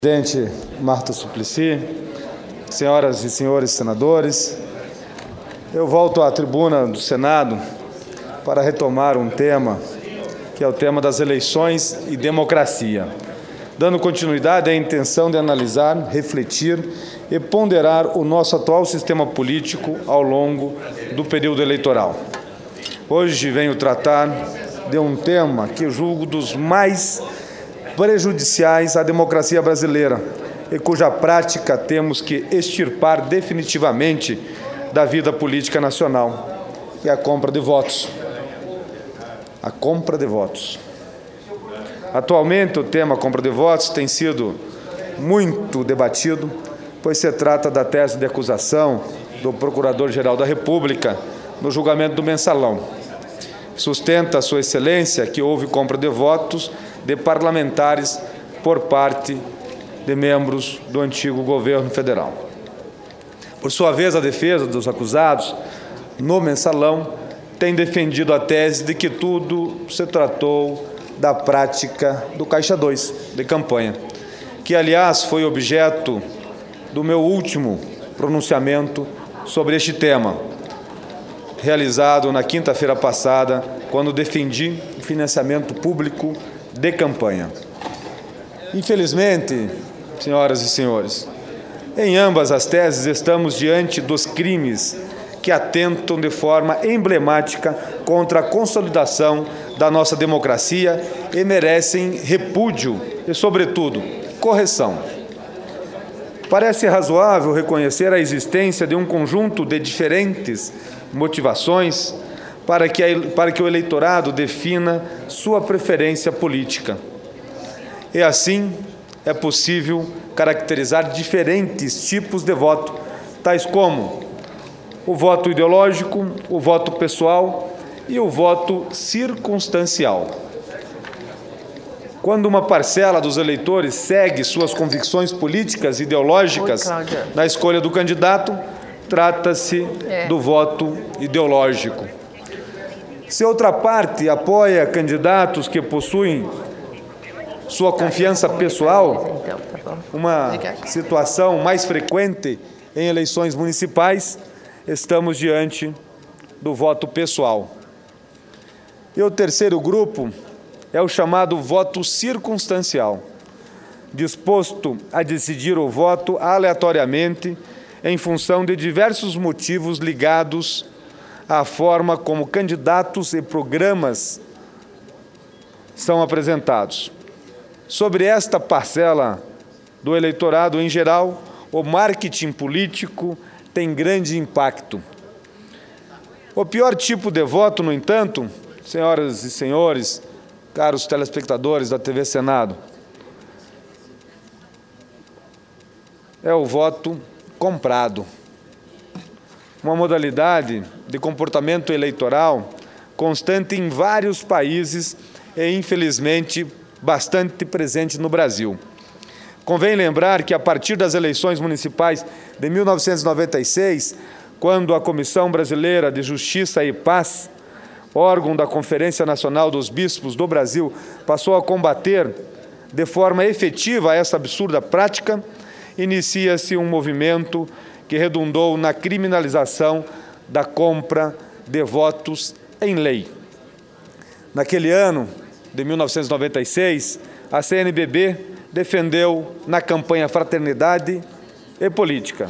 Presidente Marta Suplicy, senhoras e senhores senadores, eu volto à tribuna do Senado para retomar um tema, que é o tema das eleições e democracia, dando continuidade à intenção de analisar, refletir e ponderar o nosso atual sistema político ao longo do período eleitoral. Hoje venho tratar de um tema que eu julgo dos mais prejudiciais à democracia brasileira e cuja prática temos que extirpar definitivamente da vida política nacional, que é a compra de votos. A compra de votos. Atualmente, o tema compra de votos tem sido muito debatido, pois se trata da tese de acusação do Procurador-Geral da República no julgamento do Mensalão. Sustenta a Sua Excelência que houve compra de votos de parlamentares por parte de membros do antigo governo federal. Por sua vez, a defesa dos acusados, no Mensalão, tem defendido a tese de que tudo se tratou da prática do Caixa 2 de campanha, que, aliás, foi objeto do meu último pronunciamento sobre este tema, realizado na quinta-feira passada, quando defendi o financiamento público de campanha. Infelizmente, senhoras e senhores, em ambas as teses estamos diante dos crimes que atentam de forma emblemática contra a consolidação da nossa democracia e merecem repúdio e, sobretudo, correção. Parece razoável reconhecer a existência de um conjunto de diferentes motivações para que o eleitorado defina sua preferência política. E assim é possível caracterizar diferentes tipos de voto, tais como o voto ideológico, o voto pessoal e o voto circunstancial. Quando uma parcela dos eleitores segue suas convicções políticas e ideológicas na escolha do candidato, trata-se do voto ideológico. Se outra parte apoia candidatos que possuem sua confiança pessoal, uma situação mais frequente em eleições municipais, estamos diante do voto pessoal. E o terceiro grupo é o chamado voto circunstancial, disposto a decidir o voto aleatoriamente em função de diversos motivos ligados à forma como candidatos e programas são apresentados. Sobre esta parcela do eleitorado em geral, o marketing político tem grande impacto. O pior tipo de voto, no entanto, senhoras e senhores, caros telespectadores da TV Senado, é o voto comprado. Uma modalidade de comportamento eleitoral constante em vários países e, infelizmente, bastante presente no Brasil. Convém lembrar que, a partir das eleições municipais de 1996, quando a Comissão Brasileira de Justiça e Paz, órgão da Conferência Nacional dos Bispos do Brasil, passou a combater de forma efetiva essa absurda prática, inicia-se um movimento que redundou na criminalização da compra de votos em lei. Naquele ano de 1996, a CNBB defendeu na campanha Fraternidade e Política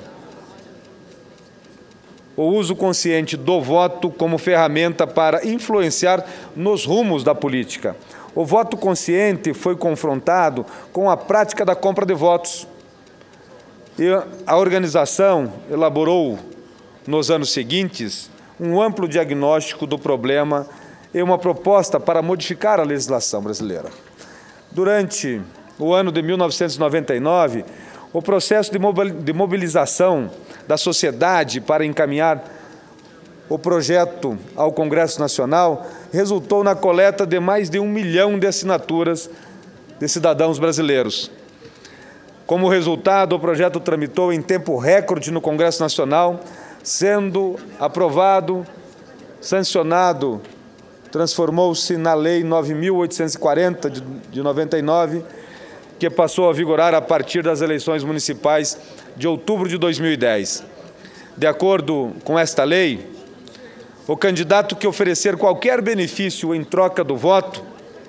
o uso consciente do voto como ferramenta para influenciar nos rumos da política. O voto consciente foi confrontado com a prática da compra de votos. E a organização elaborou, nos anos seguintes, um amplo diagnóstico do problema e uma proposta para modificar a legislação brasileira. Durante o ano de 1999, o processo de mobilização da sociedade para encaminhar o projeto ao Congresso Nacional resultou na coleta de mais de 1 milhão de assinaturas de cidadãos brasileiros. Como resultado, o projeto tramitou em tempo recorde no Congresso Nacional, sendo aprovado, sancionado, transformou-se na Lei 9.840 de 99, que passou a vigorar a partir das eleições municipais de outubro de 2010. De acordo com esta lei, o candidato que oferecer qualquer benefício em troca do voto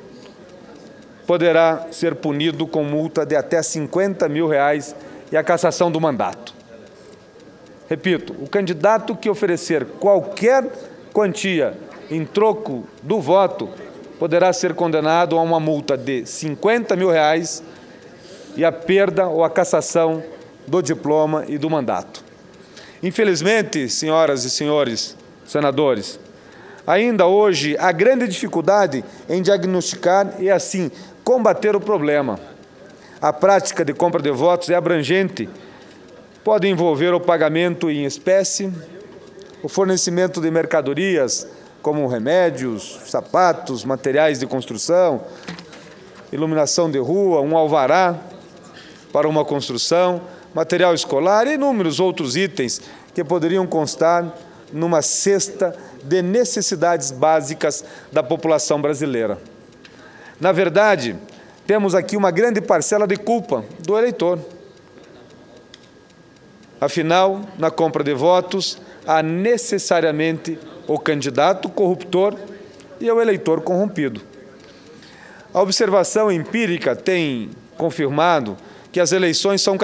poderá ser punido com multa de até R$50 mil e a cassação do mandato. Repito, o candidato que oferecer qualquer quantia em troco do voto poderá ser condenado a uma multa de R$50 mil e a perda ou a cassação do diploma e do mandato. Infelizmente, senhoras e senhores senadores, ainda hoje há grande dificuldade em diagnosticar e, assim, combater o problema. A prática de compra de votos é abrangente, pode envolver o pagamento em espécie, o fornecimento de mercadorias, como remédios, sapatos, materiais de construção, iluminação de rua, um alvará para uma construção, material escolar e inúmeros outros itens que poderiam constar numa cesta de necessidades básicas da população brasileira. Na verdade, temos aqui uma grande parcela de culpa do eleitor. Afinal, na compra de votos, há necessariamente o candidato corruptor e o eleitor corrompido. A observação empírica tem confirmado que as eleições são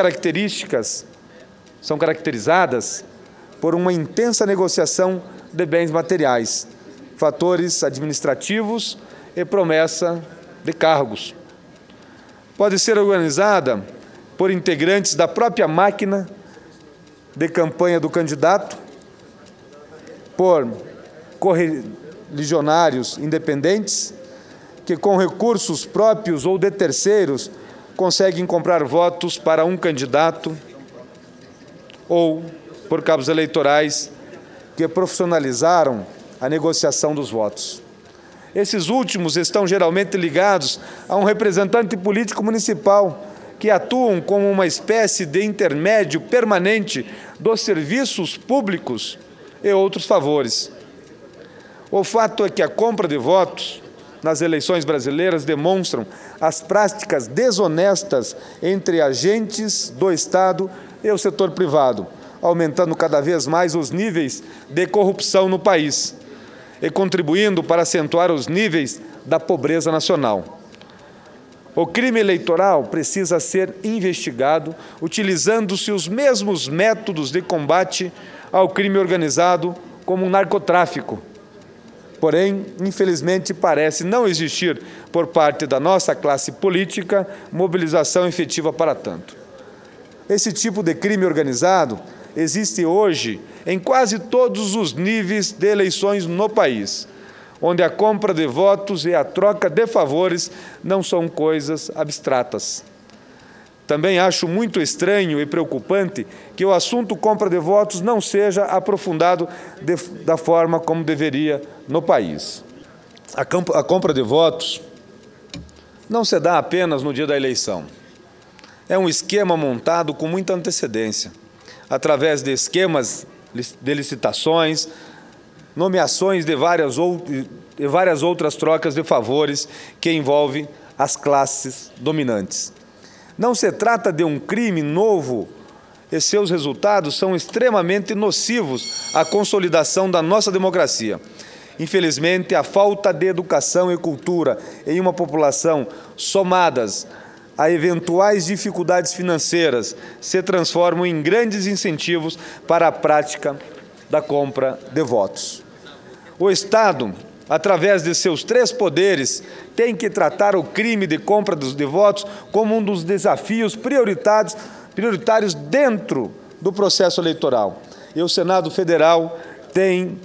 caracterizadas por uma intensa negociação de bens materiais, fatores administrativos e promessa de cargos. Pode ser organizada por integrantes da própria máquina de campanha do candidato, por correligionários independentes, que com recursos próprios ou de terceiros conseguem comprar votos para um candidato, ou por cabos eleitorais que profissionalizaram a negociação dos votos. Esses últimos estão geralmente ligados a um representante político municipal que atuam como uma espécie de intermédio permanente dos serviços públicos e outros favores. O fato é que a compra de votos nas eleições brasileiras demonstram as práticas desonestas entre agentes do Estado e o setor privado, aumentando cada vez mais os níveis de corrupção no país e contribuindo para acentuar os níveis da pobreza nacional. O crime eleitoral precisa ser investigado utilizando-se os mesmos métodos de combate ao crime organizado, como o narcotráfico. Porém, infelizmente, parece não existir, por parte da nossa classe política, mobilização efetiva para tanto. Esse tipo de crime organizado existe hoje em quase todos os níveis de eleições no país, onde a compra de votos e a troca de favores não são coisas abstratas. Também acho muito estranho e preocupante que o assunto compra de votos não seja aprofundado da forma como deveria no país. A compra de votos não se dá apenas no dia da eleição. É um esquema montado com muita antecedência, através de esquemas de licitações, nomeações de várias outras trocas de favores que envolvem as classes dominantes. Não se trata de um crime novo e seus resultados são extremamente nocivos à consolidação da nossa democracia. Infelizmente, a falta de educação e cultura em uma população, somadas a eventuais dificuldades financeiras, se transformam em grandes incentivos para a prática da compra de votos. O Estado, através de seus 3 poderes, tem que tratar o crime de compra de votos como um dos desafios prioritários dentro do processo eleitoral. E o Senado Federal tem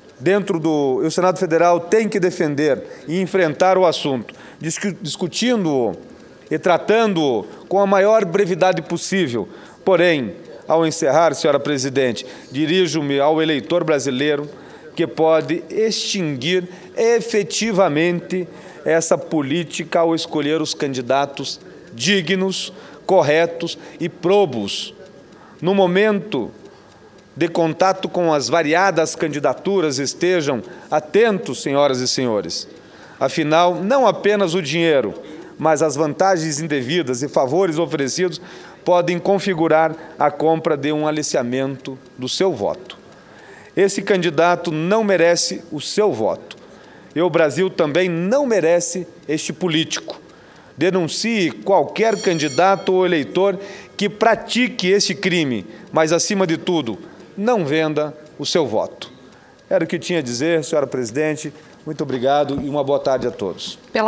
que defender e enfrentar o assunto, discutindo-o e tratando-o com a maior brevidade possível. Porém, ao encerrar, senhora presidente, dirijo-me ao eleitor brasileiro que pode extinguir efetivamente essa política ao escolher os candidatos dignos, corretos e probos. No momento de contato com as variadas candidaturas, estejam atentos, senhoras e senhores. Afinal, não apenas o dinheiro, mas as vantagens indevidas e favores oferecidos podem configurar a compra de um aliciamento do seu voto. Esse candidato não merece o seu voto. E o Brasil também não merece este político. Denuncie qualquer candidato ou eleitor que pratique este crime, mas, acima de tudo, não venda o seu voto. Era o que tinha a dizer, senhora presidente. Muito obrigado e uma boa tarde a todos.